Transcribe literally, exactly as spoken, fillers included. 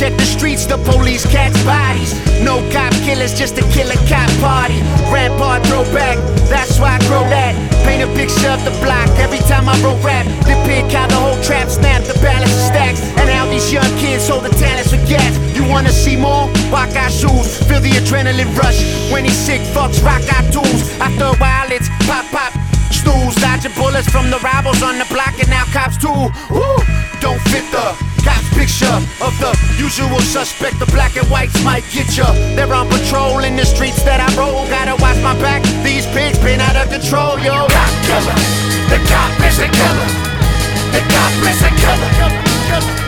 check the streets, the police catch bodies. No cop killers, just a killer cop party. Rampart throwback, that's why I grow that. Paint a picture of the block every time I wrote rap. Depict how the whole trap snapped, the balance of stacks, and how these young kids hold the talents with gas. You wanna see more? Walk our shoes, feel the adrenaline rush. When he's sick, fucks, rock our tools. After a while it's pop, pop, snooze. Dodging bullets from the rivals on the block, and now cops too. Woo! Don't fit the cop's picture of the usual suspect. The black and whites might get ya. They're on patrol in the streets that I roll. Gotta watch my back, these pigs been out of control, yo. Cop killer, the cop is a killer. The cop is a killer.